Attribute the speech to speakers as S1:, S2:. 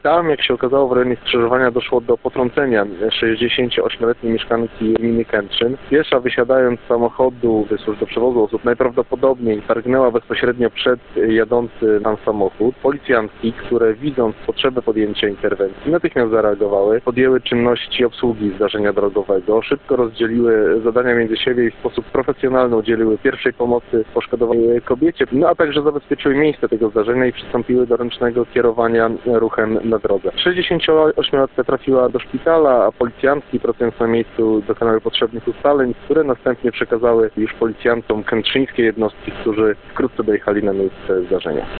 S1: Tam, jak się okazało, w rejonie skrzyżowania doszło do potrącenia 68-letniej mieszkanki gminy Kętrzyn. Piesza, wysiadając z samochodu do przewozu osób, najprawdopodobniej targnęła bezpośrednio przed jadący tam samochód. Policjantki, które widząc potrzebę podjęcia interwencji, natychmiast zareagowały, podjęły czynności obsługi zdarzenia drogowego, szybko rozdzieliły zadania między siebie i w sposób profesjonalny udzieliły pierwszej pomocy poszkodowanej kobiecie, a także zabezpieczyły miejsce tego zdarzenia i przystąpiły do ręcznego kierowania ruchem na drodze. 68-latka trafiła do szpitala, a policjantki pracując na miejscu dokonały potrzebnych ustaleń, które następnie przekazały już policjantom kętrzyńskie jednostki, którzy wkrótce dojechali na miejsce zdarzenia.